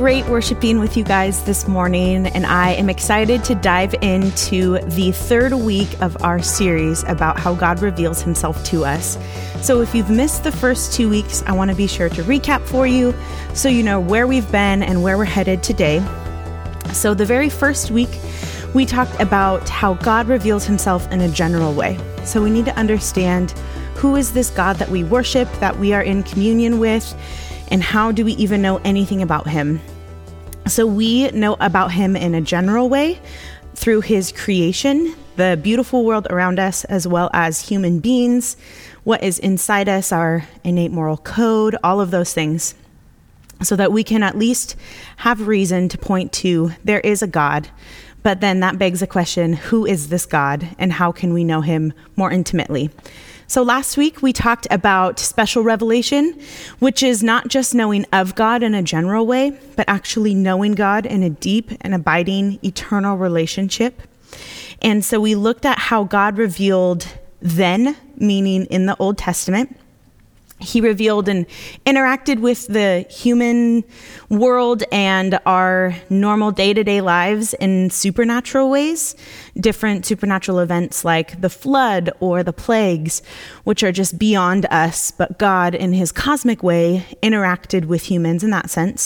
great worshiping with you guys this morning, and I am excited to dive into the third week of our series about how God reveals himself to us. So if you've missed the first 2 weeks, I want to be sure to recap for you so you know where we've been and where we're headed today. So the very first week, we talked about how God reveals himself in a general way. So we need to understand who is this God that we worship, that we are in communion with, and how do we even know anything about him? So we know about him in a general way through his creation, the beautiful world around us, as well as human beings, what is inside us, our innate moral code, all of those things, so that we can at least have reason to point to there is a God. But then that begs the question, who is this God and how can we know him more intimately? So last week we talked about special revelation, which is not just knowing of God in a general way, but actually knowing God in a deep and abiding eternal relationship. And so we looked at how God revealed then, meaning in the Old Testament. He revealed and interacted with the human world and our normal day-to-day lives in supernatural ways, different supernatural events like the flood or the plagues, which are just beyond us, but God in his cosmic way interacted with humans in that sense.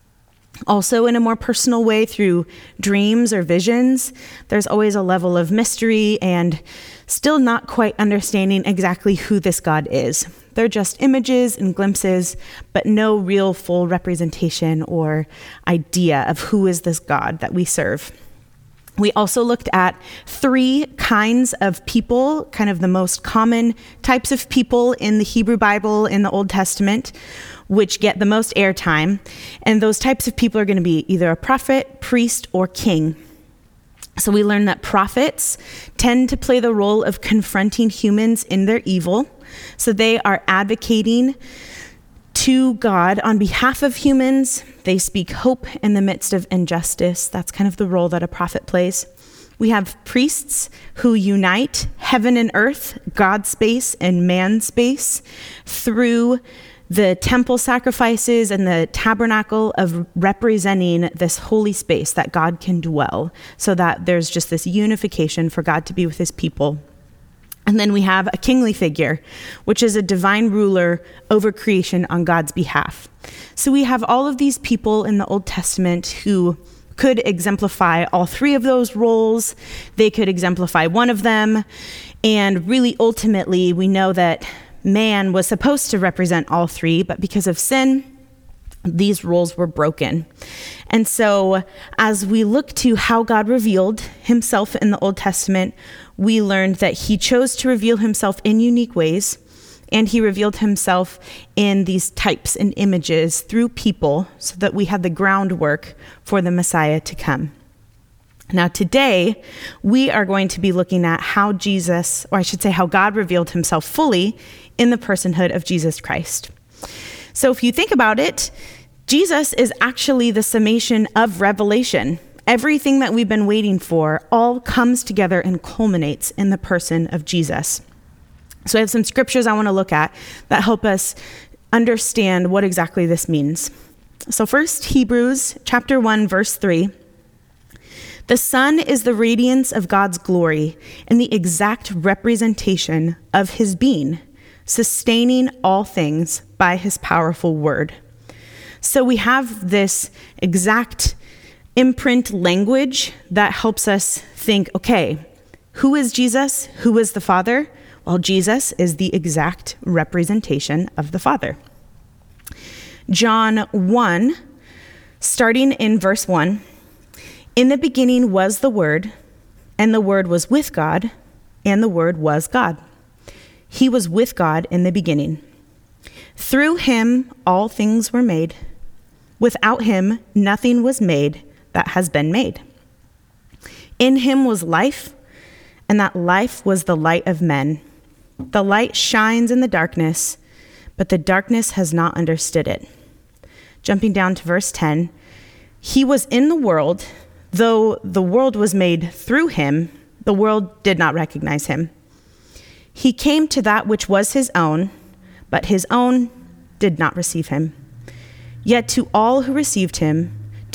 Also in a more personal way through dreams or visions. There's always a level of mystery and still not quite understanding exactly who this God is. They're just images and glimpses, but no real full representation or idea of who is this God that we serve. We also looked at 3 kinds of people, kind of the most common types of people in the Hebrew Bible in the Old Testament, which get the most airtime. And those types of people are going to be either a prophet, priest, or king. So we learned that prophets tend to play the role of confronting humans in their evil. So they are advocating to God on behalf of humans. They speak hope in the midst of injustice. That's kind of the role that a prophet plays. We have priests who unite heaven and earth, God space and man space, through the temple sacrifices and the tabernacle of representing this holy space that God can dwell, so that there's just this unification for God to be with his people. And then we have a kingly figure, which is a divine ruler over creation on God's behalf. So we have all of these people in the Old Testament who could exemplify all 3 of those roles. They could exemplify one of them. And really, ultimately, we know that man was supposed to represent all 3, but because of sin, these roles were broken. And so as we look to how God revealed himself in the Old Testament, we learned that he chose to reveal himself in unique ways, and he revealed himself in these types and images through people so that we had the groundwork for the Messiah to come. Now today, we are going to be looking at how how God revealed himself fully in the personhood of Jesus Christ. So if you think about it, Jesus is actually the summation of revelation. Everything that we've been waiting for all comes together and culminates in the person of Jesus. So I have some scriptures I want to look at that help us understand what exactly this means. So first, Hebrews chapter 1, verse 3. The Son is the radiance of God's glory and the exact representation of his being, sustaining all things by his powerful word. So we have this exact imprint language that helps us think, okay, who is Jesus? Who is the Father? Well, Jesus is the exact representation of the Father. John 1, starting in verse 1, in the beginning was the Word, and the Word was with God, and the Word was God. He was with God in the beginning. Through him all things were made. Without him nothing was made that has been made. In him was life, and that life was the light of men. The light shines in the darkness, but the darkness has not understood it. Jumping down to verse 10, he was in the world, though the world was made through him, the world did not recognize him. He came to that which was his own, but his own did not receive him. Yet to all who received him,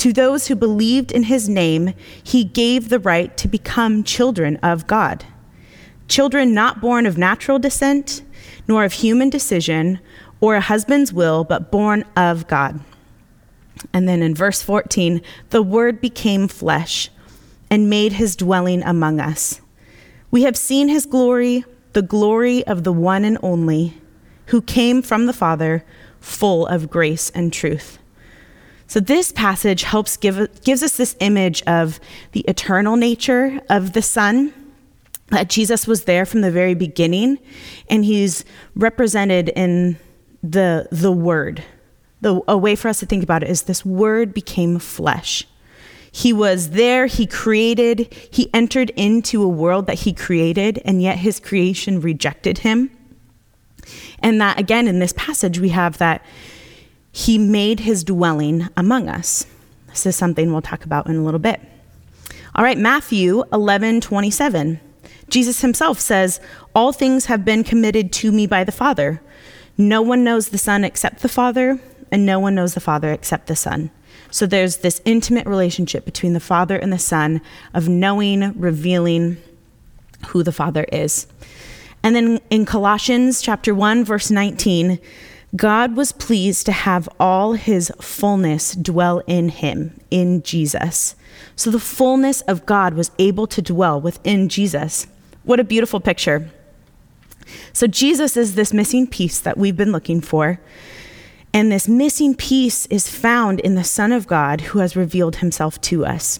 To those who believed in his name, he gave the right to become children of God. Children not born of natural descent, nor of human decision, or a husband's will, but born of God. And then in verse 14, the Word became flesh and made his dwelling among us. We have seen his glory, the glory of the one and only, who came from the Father, full of grace and truth. So this passage gives us this image of the eternal nature of the Son, that Jesus was there from the very beginning, and he's represented in the Word. A way for us to think about it is this Word became flesh. He was there, he created, he entered into a world that he created, and yet his creation rejected him. And that, again, in this passage, we have that he made his dwelling among us. This is something we'll talk about in a little bit. All right, Matthew 11:27. Jesus himself says, "All things have been committed to me by the Father. No one knows the Son except the Father, and no one knows the Father except the Son." So there's this intimate relationship between the Father and the Son of knowing, revealing who the Father is. And then in Colossians chapter 1, verse 19, God was pleased to have all his fullness dwell in him, in Jesus. So the fullness of God was able to dwell within Jesus. What a beautiful picture. So Jesus is this missing piece that we've been looking for. And this missing piece is found in the Son of God who has revealed himself to us.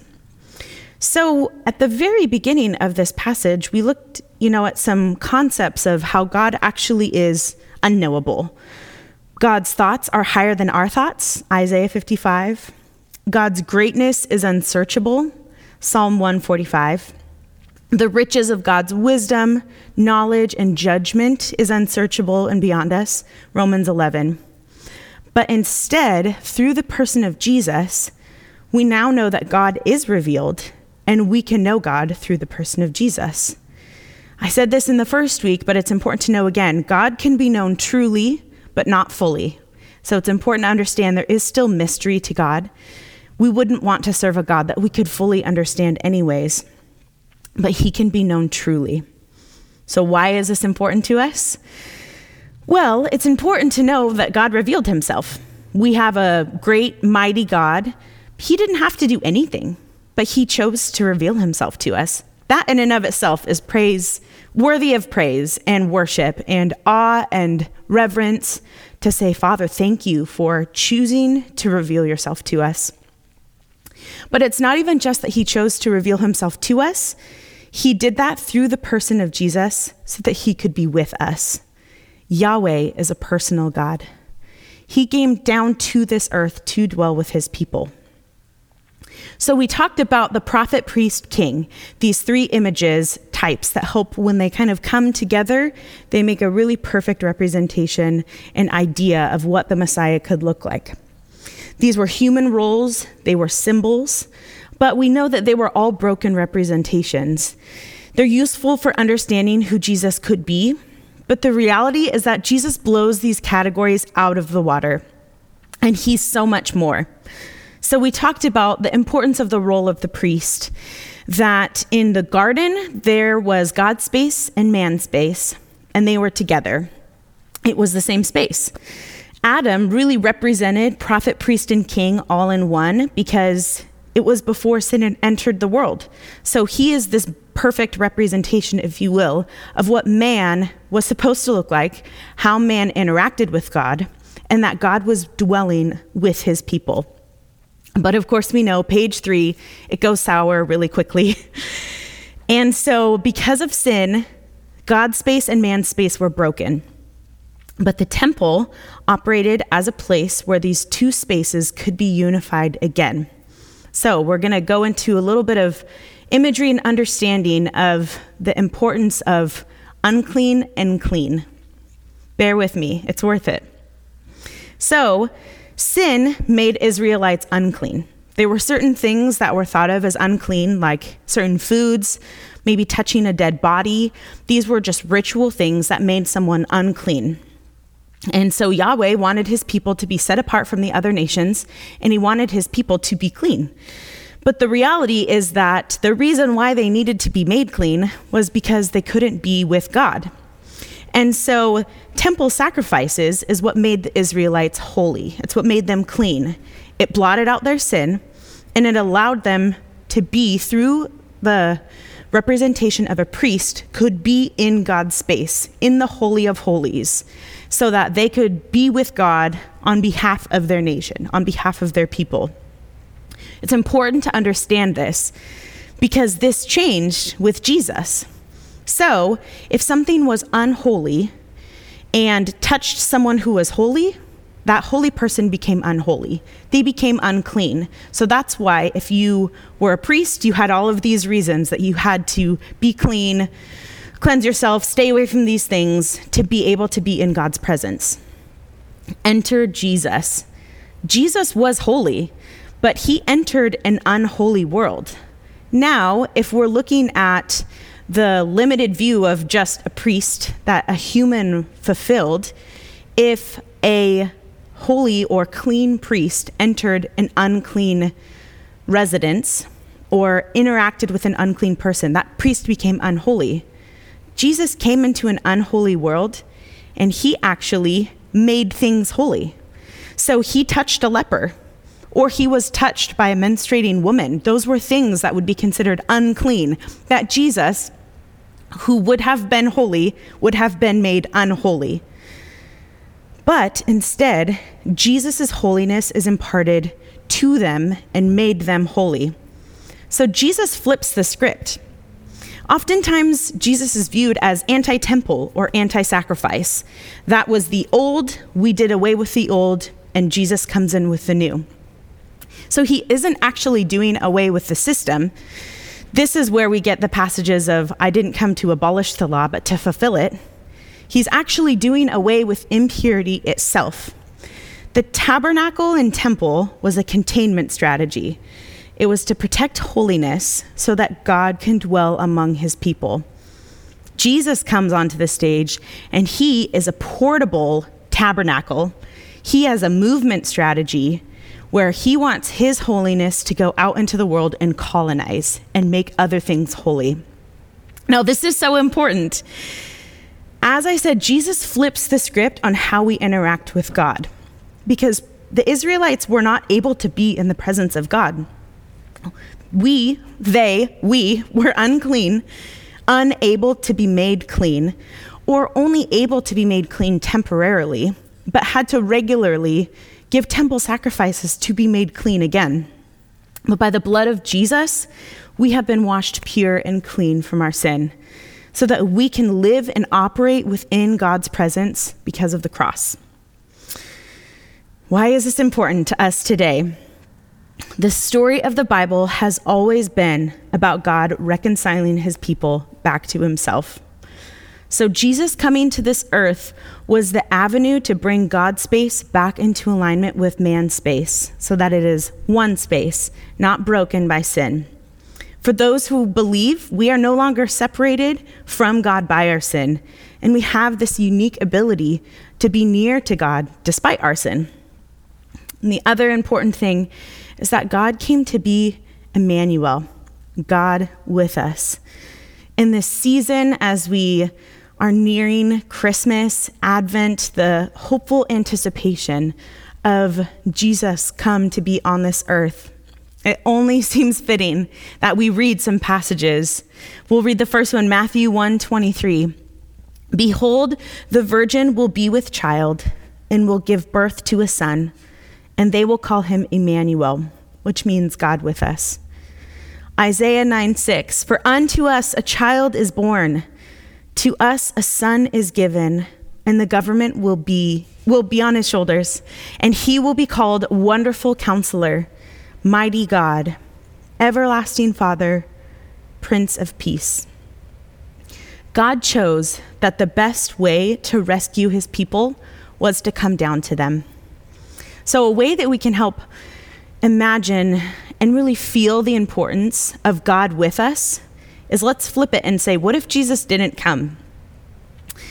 So at the very beginning of this passage, we looked, at some concepts of how God actually is unknowable. God's thoughts are higher than our thoughts, Isaiah 55. God's greatness is unsearchable, Psalm 145. The riches of God's wisdom, knowledge, and judgment is unsearchable and beyond us, Romans 11. But instead, through the person of Jesus, we now know that God is revealed, and we can know God through the person of Jesus. I said this in the first week, but it's important to know again, God can be known truly, but not fully. So it's important to understand there is still mystery to God. We wouldn't want to serve a God that we could fully understand anyways, but he can be known truly. So why is this important to us? Well, it's important to know that God revealed himself. We have a great, mighty God. He didn't have to do anything, but he chose to reveal himself to us. That in and of itself is worthy of praise and worship and awe and reverence to say, Father, thank you for choosing to reveal yourself to us. But it's not even just that he chose to reveal himself to us. He did that through the person of Jesus so that he could be with us. Yahweh is a personal God. He came down to this earth to dwell with his people. So we talked about the prophet, priest, king, these three images, types that help when they kind of come together, they make a really perfect representation and idea of what the Messiah could look like. These were human roles, they were symbols, but we know that they were all broken representations. They're useful for understanding who Jesus could be, but the reality is that Jesus blows these categories out of the water, and he's so much more. So we talked about the importance of the role of the priest, that in the garden, there was God's space and man's space, and they were together. It was the same space. Adam really represented prophet, priest, and king all in one because it was before sin had entered the world. So he is this perfect representation, if you will, of what man was supposed to look like, how man interacted with God, and that God was dwelling with his people. But of course, we know page 3, it goes sour really quickly. And so because of sin, God's space and man's space were broken. But the temple operated as a place where these two spaces could be unified again. So we're going to go into a little bit of imagery and understanding of the importance of unclean and clean. Bear with me, it's worth it. So sin made Israelites unclean. There were certain things that were thought of as unclean, like certain foods, maybe touching a dead body. These were just ritual things that made someone unclean. And so Yahweh wanted his people to be set apart from the other nations, and he wanted his people to be clean. But the reality is that the reason why they needed to be made clean was because they couldn't be with God. And so temple sacrifices is what made the Israelites holy. It's what made them clean. It blotted out their sin, and it allowed them to be, through the representation of a priest, could be in God's space, in the Holy of Holies, so that they could be with God on behalf of their nation, on behalf of their people. It's important to understand this because this changed with Jesus. So if something was unholy and touched someone who was holy, that holy person became unholy. They became unclean. So that's why if you were a priest, you had all of these reasons that you had to be clean, cleanse yourself, stay away from these things to be able to be in God's presence. Enter Jesus. Jesus was holy, but he entered an unholy world. Now, if we're looking at the limited view of just a priest that a human fulfilled, if a holy or clean priest entered an unclean residence or interacted with an unclean person, that priest became unholy. Jesus came into an unholy world, and he actually made things holy. So he touched a leper, or he was touched by a menstruating woman. Those were things that would be considered unclean, that Jesus, who would have been holy, would have been made unholy. But instead, Jesus' holiness is imparted to them and made them holy. So Jesus flips the script. Oftentimes, Jesus is viewed as anti-temple or anti-sacrifice. That was the old, we did away with the old, and Jesus comes in with the new. So he isn't actually doing away with the system. This is where we get the passages of, I didn't come to abolish the law, but to fulfill it. He's actually doing away with impurity itself. The tabernacle and temple was a containment strategy. It was to protect holiness so that God can dwell among his people. Jesus comes onto the stage, and he is a portable tabernacle. He has a movement strategy where he wants his holiness to go out into the world and colonize and make other things holy. Now, this is so important. As I said, Jesus flips the script on how we interact with God, because the Israelites were not able to be in the presence of God. We were unclean, unable to be made clean, or only able to be made clean temporarily, but had to regularly give temple sacrifices to be made clean again. But by the blood of Jesus, we have been washed pure and clean from our sin, so that we can live and operate within God's presence because of the cross. Why is this important to us today? The story of the Bible has always been about God reconciling his people back to himself. So Jesus coming to this earth was the avenue to bring God's space back into alignment with man's space, so that it is one space, not broken by sin. For those who believe, we are no longer separated from God by our sin, and we have this unique ability to be near to God despite our sin. And the other important thing is that God came to be Emmanuel, God with us. In this season, as we are nearing Christmas, Advent, the hopeful anticipation of Jesus come to be on this earth, it only seems fitting that we read some passages. We'll read the first one, Matthew 1:23. Behold, the virgin will be with child and will give birth to a son, and they will call him Emmanuel, which means God with us. Isaiah 9:6, for unto us a child is born, to us a son is given, and the government will be on his shoulders, and he will be called Wonderful Counselor, Mighty God, Everlasting Father, Prince of Peace. God chose that the best way to rescue his people was to come down to them. So a way that we can help imagine and really feel the importance of God with us is, let's flip it and say, what if Jesus didn't come?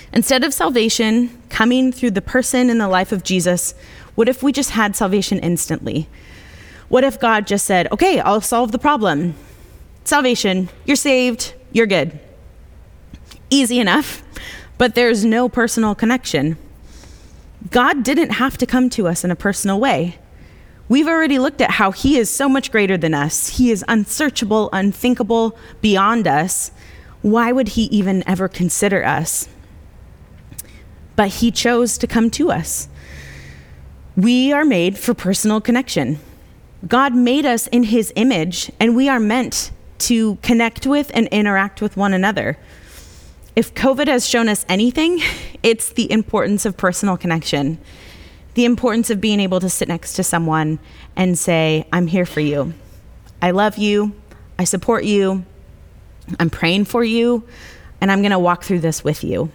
Instead of salvation coming through the person and the life of Jesus, what if we just had salvation instantly? What if God just said, okay, I'll solve the problem. Salvation, you're saved, you're good. Easy enough, but there's no personal connection. God didn't have to come to us in a personal way. We've already looked at how he is so much greater than us. He is unsearchable, unthinkable, beyond us. Why would he even ever consider us? But he chose to come to us. We are made for personal connection. God made us in his image, and we are meant to connect with and interact with one another. If COVID has shown us anything, it's the importance of personal connection, the importance of being able to sit next to someone and say, I'm here for you. I love you. I support you. I'm praying for you, and I'm going to walk through this with you.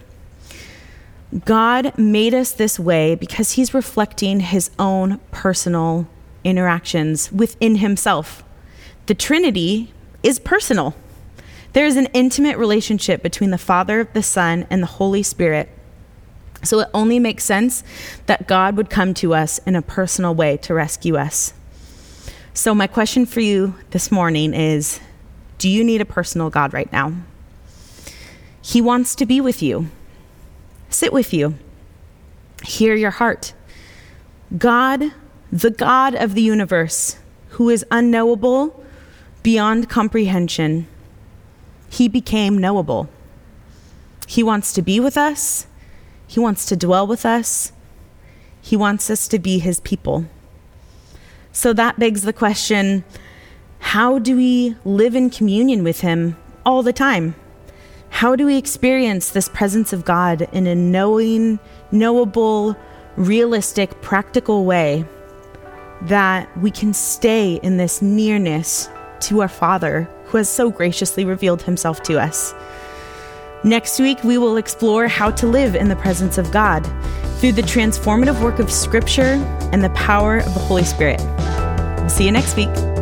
God made us this way because he's reflecting his own personal interactions within himself. The Trinity is personal. There is an intimate relationship between the Father, the Son, and the Holy Spirit. So it only makes sense that God would come to us in a personal way to rescue us. So my question for you this morning is, do you need a personal God right now? He wants to be with you, sit with you, hear your heart. God, the God of the universe, who is unknowable beyond comprehension, he became knowable. He wants to be with us. He wants to dwell with us. He wants us to be his people. So that begs the question, how do we live in communion with him all the time? How do we experience this presence of God in a knowing, knowable, realistic, practical way that we can stay in this nearness to our Father who has so graciously revealed himself to us? Next week, we will explore how to live in the presence of God through the transformative work of Scripture and the power of the Holy Spirit. We'll see you next week.